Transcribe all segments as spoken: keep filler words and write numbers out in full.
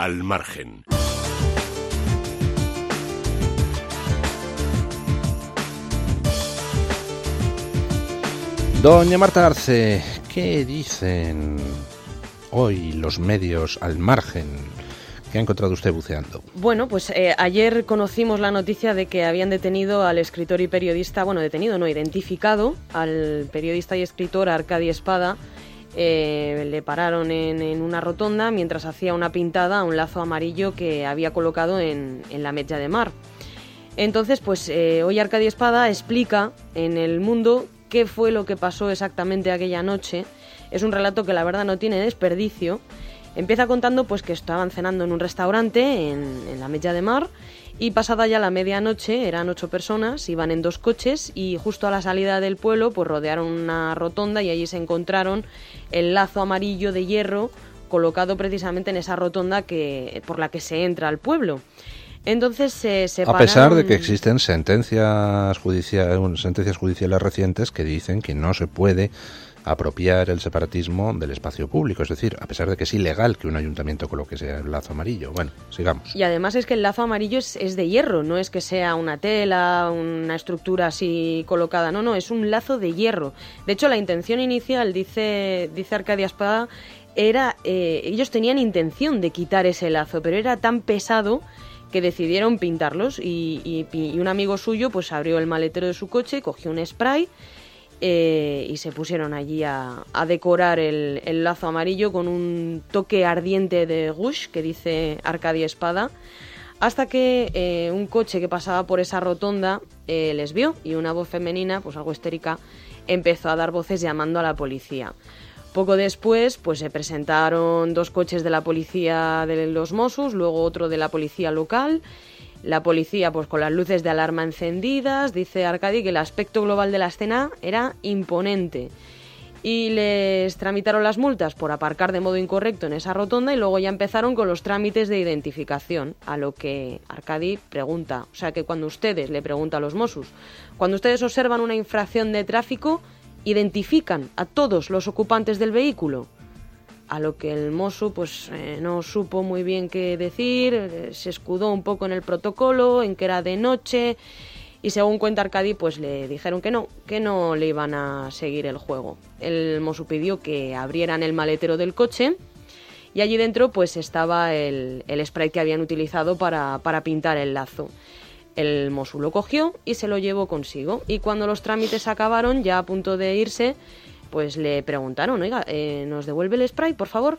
al margen. Doña Marta Arce, ¿qué dicen hoy los medios al margen? ¿Qué ha encontrado usted buceando? Bueno, pues eh, ayer conocimos la noticia de que habían detenido al escritor y periodista, bueno, detenido no, identificado al periodista y escritor Arcadi Espada. Eh, le pararon en, en una rotonda mientras hacía una pintada a un lazo amarillo que había colocado en, en la Ametlla de Mar. Entonces, pues eh, hoy Arcadi Espada explica en El Mundo qué fue lo que pasó exactamente aquella noche. Es un relato que la verdad no tiene desperdicio. Empieza contando pues que estaban cenando en un restaurante en, en la Ametlla de Mar y pasada ya la medianoche, eran ocho personas, iban en dos coches y justo a la salida del pueblo pues rodearon una rotonda y allí se encontraron el lazo amarillo de hierro colocado precisamente en esa rotonda que, por la que se entra al pueblo. Entonces se separaron... A pesar de que existen sentencias judiciales, sentencias judiciales recientes que dicen que no se puede apropiar el separatismo del espacio público, es decir, a pesar de que es ilegal que un ayuntamiento coloque ese lazo amarillo. Bueno, sigamos. Y además es que el lazo amarillo es, es de hierro, no es que sea una tela, una estructura así colocada, no, no, es un lazo de hierro. De hecho, la intención inicial, dice, dice Arcadi Espada, era, eh, ellos tenían intención de quitar ese lazo, pero era tan pesado que decidieron pintarlos y, y, y un amigo suyo pues abrió el maletero de su coche, cogió un spray eh, y se pusieron allí a, a decorar el, el lazo amarillo con un toque ardiente de rouge, que dice Arcadi Espada, hasta que eh, un coche que pasaba por esa rotonda eh, les vio y una voz femenina, pues algo histérica, empezó a dar voces llamando a la policía. Poco después, pues se presentaron dos coches de la policía de los Mossos, luego otro de la policía local. La policía, pues con las luces de alarma encendidas, dice Arcadi que el aspecto global de la escena era imponente. Y les tramitaron las multas por aparcar de modo incorrecto en esa rotonda y luego ya empezaron con los trámites de identificación, a lo que Arcadi pregunta, o sea que cuando ustedes, le pregunta a los Mossos, cuando ustedes observan una infracción de tráfico, ¿identifican a todos los ocupantes del vehículo? A lo que el mozo pues eh, no supo muy bien qué decir, eh, se escudó un poco en el protocolo, en que era de noche, y según cuenta Arcadi pues le dijeron que no, que no le iban a seguir el juego. El mozo pidió que abrieran el maletero del coche y allí dentro pues estaba el, el spray que habían utilizado para, para pintar el lazo. El mozo lo cogió y se lo llevó consigo. Y cuando los trámites acabaron, ya a punto de irse, pues le preguntaron, oiga, eh, ¿nos devuelve el spray, por favor?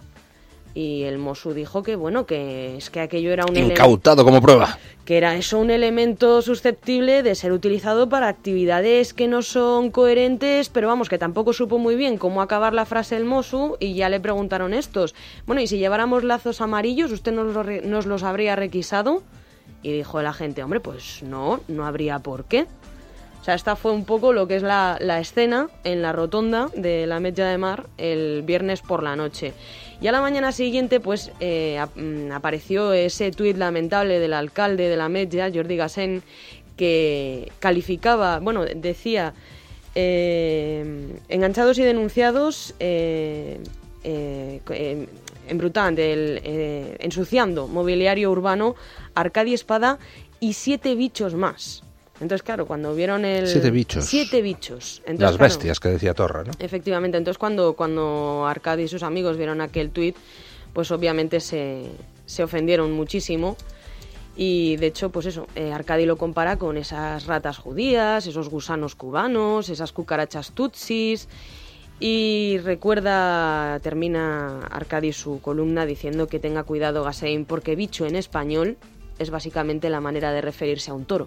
Y el mozo dijo que, bueno, que es que aquello era un... Incautado ele- como prueba. Que era eso un elemento susceptible de ser utilizado para actividades que no son coherentes, pero vamos, que tampoco supo muy bien cómo acabar la frase el mozo y ya le preguntaron estos. Bueno, ¿y si lleváramos lazos amarillos, usted nos, lo re- nos los habría requisado? Y dijo la gente, hombre, pues no, no habría por qué. O sea, esta fue un poco lo que es la, la escena en la rotonda de la Ametlla de Mar el viernes por la noche. Y a la mañana siguiente, pues, eh, ap- apareció ese tuit lamentable del alcalde de la Ametlla, Jordi Gassén, que calificaba, bueno, decía, eh, enganchados y denunciados, eh, eh, eh, embrutant, el, eh, ensuciando mobiliario urbano, Arcadi Espada y siete bichos más. Entonces, claro, cuando vieron el... Siete bichos. Siete bichos. Entonces, Las claro, bestias que decía Torra, ¿no? efectivamente. Entonces, cuando, cuando Arcadi y sus amigos vieron aquel tuit, pues obviamente se, se ofendieron muchísimo. Y, de hecho, pues eso, eh, Arcadi lo compara con esas ratas judías, esos gusanos cubanos, esas cucarachas tutsis... Y recuerda, termina Arcadi su columna diciendo que tenga cuidado Gassén porque bicho en español es básicamente la manera de referirse a un toro.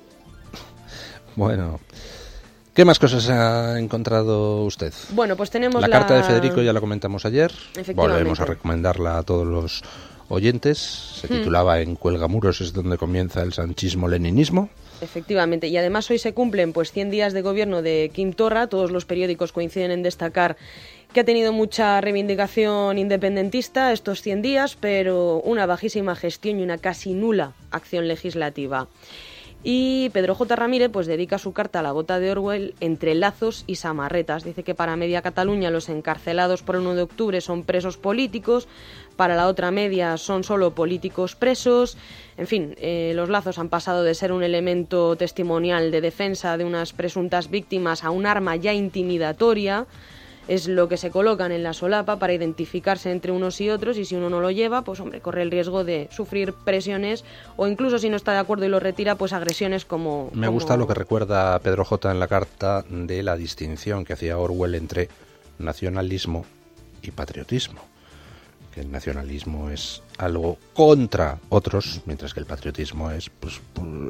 Bueno, ¿qué más cosas ha encontrado usted? Bueno, pues tenemos la... la... carta de Federico, ya la comentamos ayer. Efectivamente. Volvemos a recomendarla a todos los oyentes. Se titulaba hmm. En Cuelgamuros es donde comienza el sanchismo-leninismo. Efectivamente, y además hoy se cumplen pues cien días de gobierno de Quim Torra. Todos los periódicos coinciden en destacar que ha tenido mucha reivindicación independentista estos cien días, pero una bajísima gestión y una casi nula acción legislativa. Y Pedro J. Ramírez pues dedica su carta a la bota de Orwell entre lazos y samarretas. Dice que para media Cataluña los encarcelados por el uno de octubre son presos políticos, para la otra media son solo políticos presos. En fin, eh, los lazos han pasado de ser un elemento testimonial de defensa de unas presuntas víctimas a un arma ya intimidatoria. Es lo que se colocan en la solapa para identificarse entre unos y otros, y si uno no lo lleva, pues hombre, corre el riesgo de sufrir presiones o incluso si no está de acuerdo y lo retira, pues agresiones como... Me como... gusta lo que recuerda Pedro J. en la carta de la distinción que hacía Orwell entre nacionalismo y patriotismo. Que el nacionalismo es algo contra otros, mientras que el patriotismo es pues,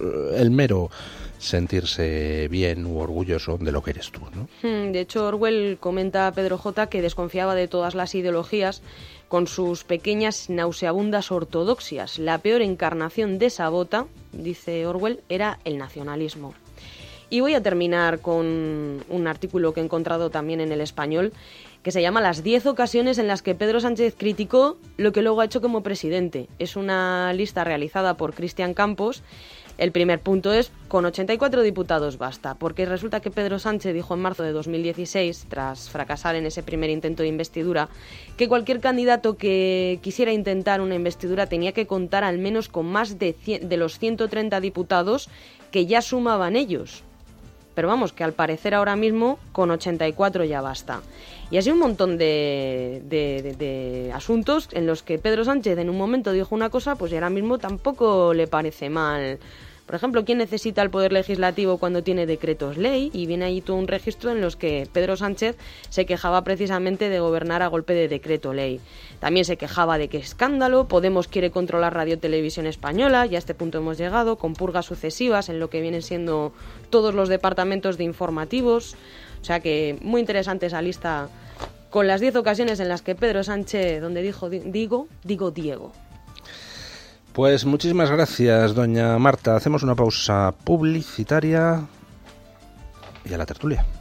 el mero sentirse bien u orgulloso de lo que eres tú, ¿no? De hecho, Orwell comenta a Pedro J. que desconfiaba de todas las ideologías con sus pequeñas nauseabundas ortodoxias. La peor encarnación de esa bota, dice Orwell, era el nacionalismo. Y voy a terminar con un artículo que he encontrado también en El Español, que se llama Las diez ocasiones en las que Pedro Sánchez criticó lo que luego ha hecho como presidente. Es una lista realizada por Cristian Campos. El primer punto es, con ochenta y cuatro diputados basta, porque resulta que Pedro Sánchez dijo en marzo de dos mil dieciséis, tras fracasar en ese primer intento de investidura, que cualquier candidato que quisiera intentar una investidura tenía que contar al menos con más de, cien, de los ciento treinta diputados que ya sumaban ellos. Pero vamos, que al parecer ahora mismo con ochenta y cuatro ya basta. Y así un montón de, de, de, de asuntos en los que Pedro Sánchez en un momento dijo una cosa, pues y ahora mismo tampoco le parece mal. Por ejemplo, ¿quién necesita el Poder Legislativo cuando tiene decretos ley? Y viene ahí todo un registro en los que Pedro Sánchez se quejaba precisamente de gobernar a golpe de decreto ley. También se quejaba de que escándalo, Podemos quiere controlar Radio Televisión Española, y a este punto hemos llegado, con purgas sucesivas en lo que vienen siendo todos los departamentos de informativos. O sea que muy interesante esa lista con las diez ocasiones en las que Pedro Sánchez, donde dijo digo, digo Diego. Pues muchísimas gracias, doña Marta. Hacemos una pausa publicitaria y a la tertulia.